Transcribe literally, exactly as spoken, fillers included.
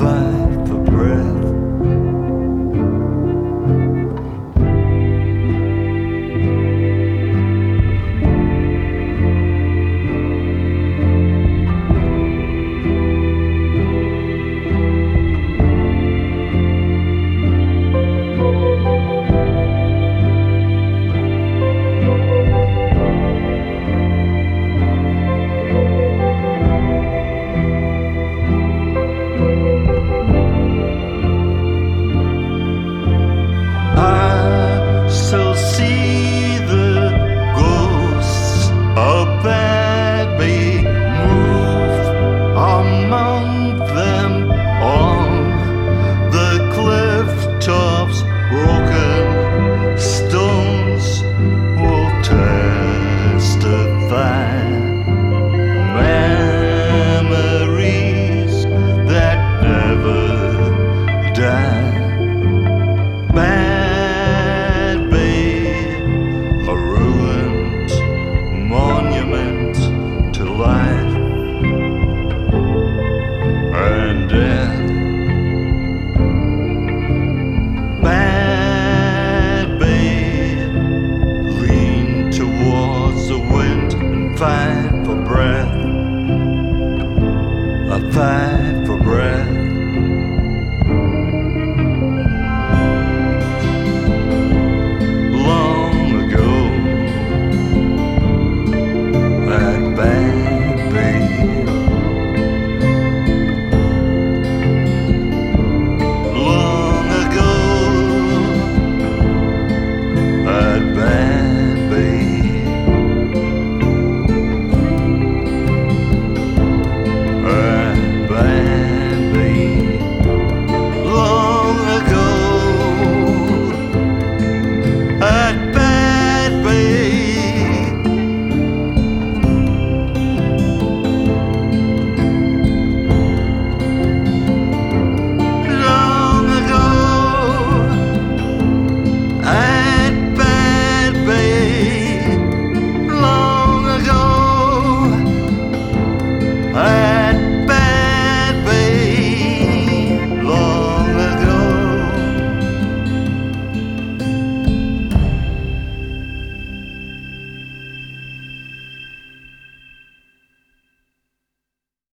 fight for breath. I still see the ghosts of baby move among them on the cliff tops. Broken stones will testify. Memories that never die. Bad Babe, a ruined monument to life and death. Bad Babe, lean towards the wind and fight for breath. I fight for breath.